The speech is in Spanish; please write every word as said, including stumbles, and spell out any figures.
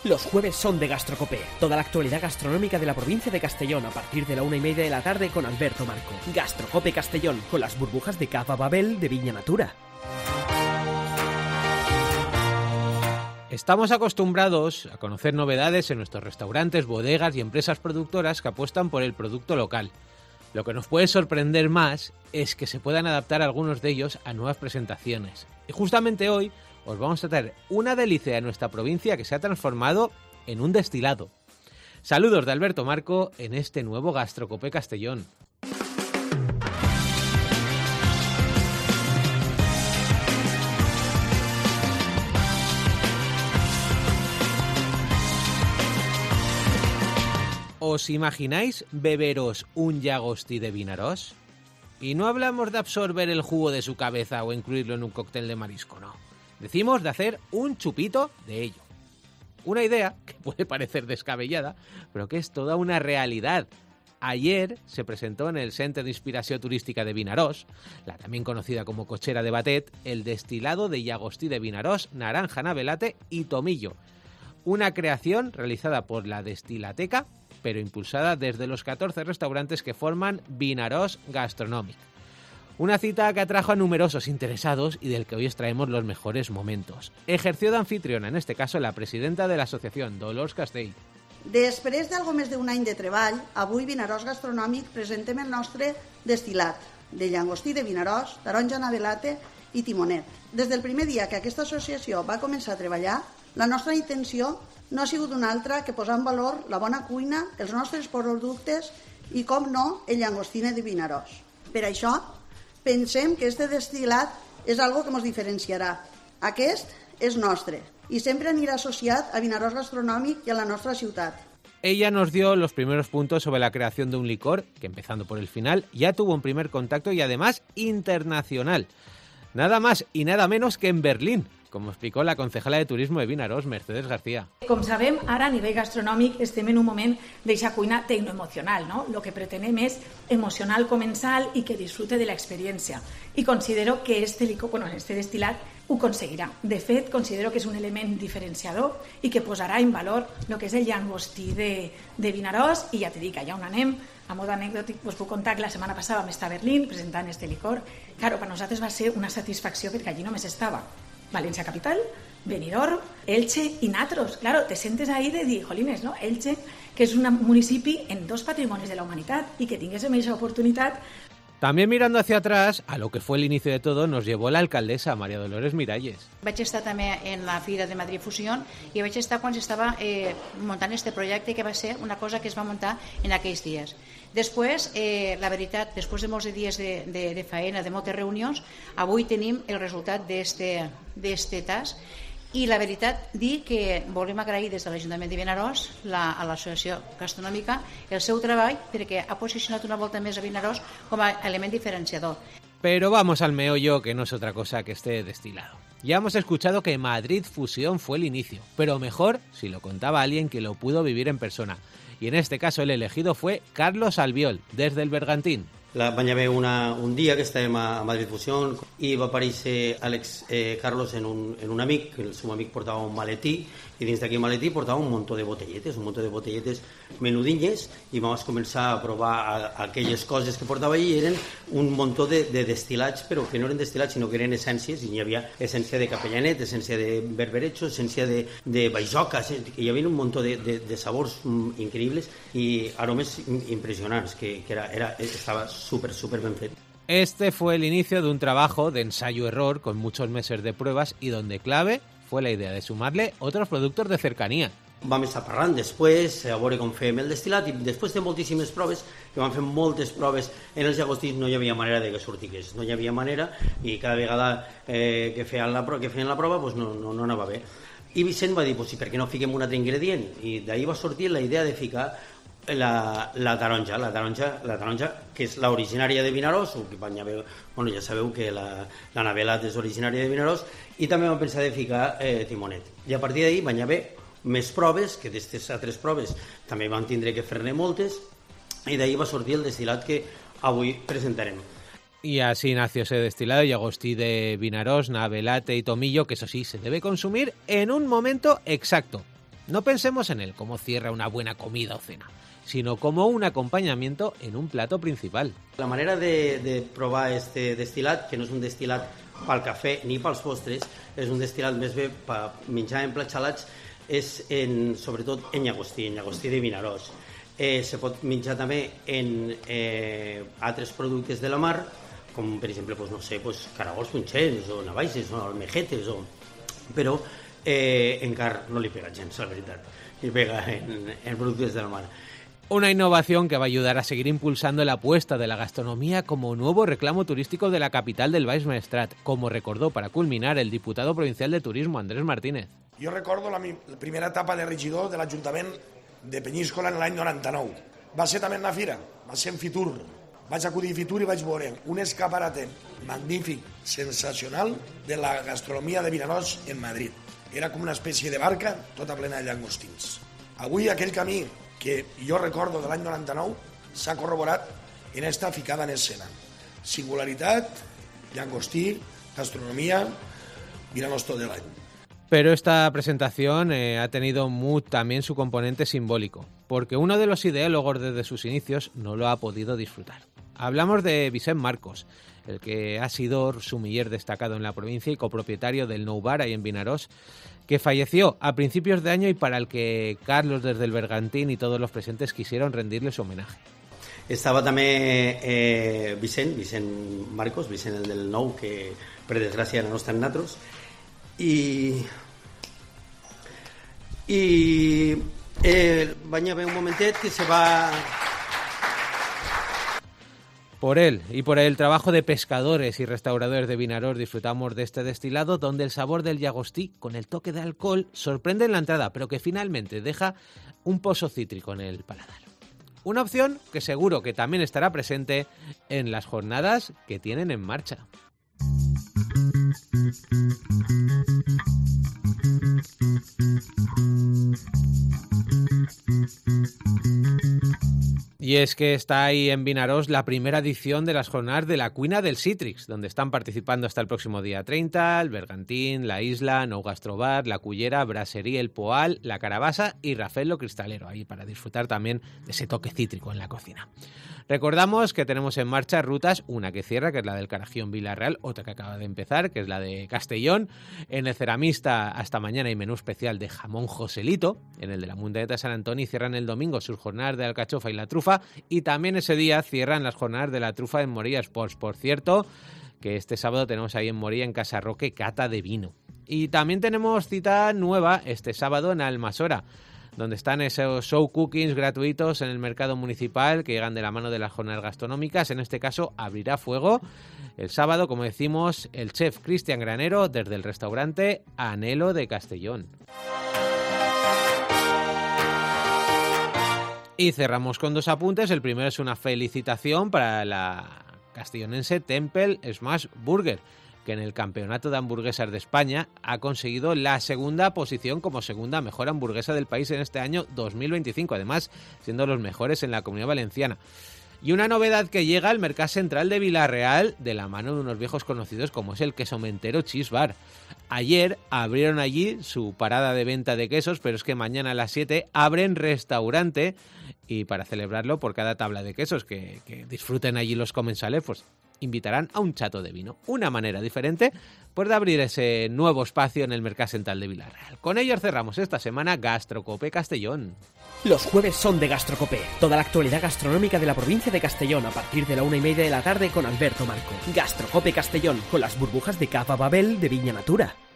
Los jueves son de Gastrocope, toda la actualidad gastronómica de la provincia de Castellón a partir de la una y media de la tarde con Alberto Marco. Gastrocope Castellón, con las burbujas de Cava Babel de Viña Natura. Estamos acostumbrados a conocer novedades en nuestros restaurantes, bodegas y empresas productoras que apuestan por el producto local. Lo que nos puede sorprender más es que se puedan adaptar algunos de ellos a nuevas presentaciones. Y justamente hoy os vamos a traer una delicia de nuestra provincia que se ha transformado en un destilado. Saludos de Alberto Marco en este nuevo Gastrocope Castellón. ¿Os imagináis beberos un llagostí de Vinaròs? Y no hablamos de absorber el jugo de su cabeza o incluirlo en un cóctel de marisco, no. Decimos de hacer un chupito de ello. Una idea que puede parecer descabellada, pero que es toda una realidad. Ayer se presentó en el Centre d'Inspiració Turística de Vinaròs, la también conocida como Cochera de Batet, el destilado de llagostí de Vinaròs, naranja navelate y tomillo. Una creación realizada por la Destilateca, pero impulsada desde los catorce restaurantes que forman Vinaròs Gastronomic. Una cita que atrajo a numerosos interesados y del que hoy extraemos los mejores momentos. Ejerció de anfitriona, en este caso, la presidenta de la asociación, Dolors Castell. Després d'algo més d'un any de treball, avui Vinaròs Gastronòmic presentem el nostre destil·lat de llagostí de Vinaròs, taronja navelate i timonet. Des del primer dia que aquesta associació va començar a treballar, la nostra intenció no ha sigut una altra que posar en valor la bona cuina, els nostres productes i, com no, el llagostí de Vinaròs. Per això, pensem que este destil·lat és algo que ens diferenciarà. Aquest és nostre i sempre anirà associat a Vinaròs Gastronòmic i a la nostra ciutat. Ella nos dio los primeros puntos sobre la creación de un licor que, empezando por el final, ya tuvo un primer contacto y además internacional. Nada más y nada menos que en Berlín, com explicó la concejala de Turismo de Vinaròs, Mercedes García. Com sabem, ara a nivell gastronòmic estem en un moment d'eixa cuina tecnoemocional, no? Lo que pretenem és emocionar el comensal i que disfrute de l'experiència. I considero que este licor, bueno, este destil·lat ho aconseguirà. De fet, considero que és un element diferenciador i que posarà en valor el que és el llagostí de, de Vinaròs. I ja t'he dit que allà on anem, a mode anècdotic, us puc contar que la setmana passada vam estar a Berlín presentant este licor. Claro, per nosaltres va ser una satisfacció perquè allí només estava Valencia Capital, Benidorm, Elche y Natros. Claro, te sientes ahí de dir, jolines, ¿no? Elche, que es un municipi en dos patrimonis de la humanitat y que tinguéssim aquesta oportunitat. También mirando hacia atrás, a lo que fue el inicio de todo, nos llevó la alcaldesa, María Dolores Miralles. Vaig estar també en la Fira de Madrid Fusión i vaig estar quan s'estava eh, muntant este projecte, que va ser una cosa que es va muntar en aquells dies. Després, eh, la veritat, després de molts de dies de, de, de faena, de moltes reunions, avui tenim el resultat d'este tas. I la veritat, dir que volem agrair des de l'Ajuntament de Vinaròs la, a l'Associació Gastronòmica el seu treball, perquè ha posicionat una volta més a Vinaròs com a element diferenciador. Pero vamos al meollo, que no es otra cosa que este destilado. Ya hemos escuchado que Madrid Fusión fue el inicio, pero mejor si lo contaba alguien que lo pudo vivir en persona. Y en este caso el elegido fue Carlos Albiol, desde el Bergantín. La, vaig haver una, un dia que estàvem a, a Madrid Fusión i va aparèixer Àlex eh, Carlos en un, en un amic, que el seu amic portava un maletí i dins d'aquell maletí portava un muntó de botelletes, un muntó de botelletes menudinhas i vam començar a provar a, a aquelles coses que portava allí i eren un muntó de, de destilats, però que no eren destilats sinó que eren essències i hi havia essència de capellanet, essència de berberecho, essència de, de baijoca, hi havia un muntó de, de, de sabors mm, increïbles i aromes impressionants, que, que era, era, estava súper, súper bien feito. Este fue el inicio de un trabajo de ensayo-error con muchos meses de pruebas y donde clave fue la idea de sumarle otros productos de cercanía. Vam estar parlant després, a veure com fèiem el destil·lat, i després de moltíssimes proves, que vam fer moltes proves en els llagostís, no hi havia manera de que sortigués, no hi havia manera, i cada vegada eh, que, feien la, que feien la prova pues no, no, no anava bé. I Vicent va dir, pues, sí, per què no fiquem un altre ingredient? I d'ahir va sortir la idea de ficar la, la taronja, la taronja, la taronja que és l'originària de Vinaròs, que bueno, ja sabeu que la, la navelat és originària de Vinaròs, i també vam pensar de ficar eh, timonet. I a partir d'ahir van haver més proves, que d'aquestes altres proves també van tindre que fer-ne moltes, i d'ahir va sortir el destil·lat que avui presentarem. Y así nació ese destilado llagostí de Vinaròs, navelate y tomillo, que eso sí, se debe consumir en un momento exacto. No pensemos en él como cierra una buena comida o cena, sino como un acompañamiento en un plato principal. La manera de, de provar este destilat, que no és un destilat pel cafè ni pels postres, és un destilat més bé per menjar en plats salats, és en, sobretot en llagostí, en llagostí de Vinaròs. Eh, se pot menjar també en eh, altres productes de la mar, com per exemple, pues, no sé, pues, caragols punxents o navaixes o almejetes, o... però eh, encara no li pega gens, la veritat. Li pega en, en productes de la mar. Una innovación que va a ayudar a seguir impulsando la apuesta de la gastronomía como nuevo reclamo turístico de la capital del Baix Maestrat, como recordó para culminar el diputado provincial de Turismo, Andrés Martínez. Jo recordo la, mi, la primera etapa de regidor de l'Ajuntament de Penyíscola en l'any noranta-nou. Va ser també en la fira, va ser en Fitur. Vaig acudir a Fitur i vaig veure un escaparate magnífic, sensacional, de la gastronomia de Vinaròs en Madrid. Era com una espècie de barca tota plena de llangostins. Avui aquell camí que jo recordo de l'any noranta-nou s'ha corroborat en esta ficada en escena. Singularitat, llangostí, gastronomía, Vinaròs tot l'any. Pero esta presentación eh, ha tenido muy, también su componente simbólico, porque uno de los ideólogos desde sus inicios no lo ha podido disfrutar. Hablamos de Vicent Marcos, el que ha sido sumiller destacado en la provincia y copropietario del Nou Bar ahí en Vinaròs, que falleció a principios de año y para el que Carlos desde el Bergantín y todos los presentes quisieron rendirles homenaje. Estava també eh, Vicent, Vicent Marcos, Vicent el del Nou, que per desgràcia no estan natros, i i eh, vaig haver un momentet que se va... Por él y por el trabajo de pescadores y restauradores de Vinaròs disfrutamos de este destilado donde el sabor del llagostí con el toque de alcohol sorprende en la entrada, pero que finalmente deja un pozo cítrico en el paladar. Una opción que seguro que también estará presente en las jornadas que tienen en marcha. Y es que está ahí en Vinaròs la primera edición de las jornadas de la Cuina del Cítrix, donde están participando hasta el próximo día treinta el Bergantín, la Isla, Nou Gastrobar, la Cullera, Brasserie El Poal, la Carabassa y Rafael Lo Cristalero, ahí para disfrutar también de ese toque cítrico en la cocina. Recordamos que tenemos en marcha rutas, una que cierra, que es la del Caragión Villarreal, otra que acaba de empezar, que es la de Castellón. En el Ceramista hasta mañana hay menú especial de jamón Joselito. En el de la Mundialeta de San Antonio cierran el domingo sus jornadas de alcachofa y la trufa. Y también ese día cierran las jornadas de la trufa en Moría Sports. Por cierto, que este sábado tenemos ahí en Moría, en Casa Roque, cata de vino. Y también tenemos cita nueva este sábado en Almasora, donde están esos show cookings gratuitos en el mercado municipal que llegan de la mano de las jornadas gastronómicas. En este caso abrirá fuego el sábado, como decimos, el chef Cristian Granero desde el restaurante Anhelo de Castellón. Y cerramos con dos apuntes. El primero es una felicitación para la castellonense Temple Smash Burger, que en el Campeonato de Hamburguesas de España ha conseguido la segunda posición como segunda mejor hamburguesa del país en este año dos mil veinticinco, además siendo los mejores en la Comunidad Valenciana. Y una novedad que llega al Mercat Central de Vila-real de la mano de unos viejos conocidos como es el Quesomentero Cheese Bar. Ayer abrieron allí su parada de venta de quesos, pero es que mañana a las siete abren restaurante y para celebrarlo por cada tabla de quesos que, que disfruten allí los comensales, pues invitarán a un chato de vino. Una manera diferente pues, de abrir ese nuevo espacio en el Mercat Central de Vila-real. Con ellos cerramos esta semana Gastrocope Castellón. Los jueves son de Gastrocope. Toda la actualidad gastronómica de la provincia de Castellón a partir de la una y media de la tarde con Alberto Marco. Gastrocope Castellón, con las burbujas de Cava Babel de Viña Natura.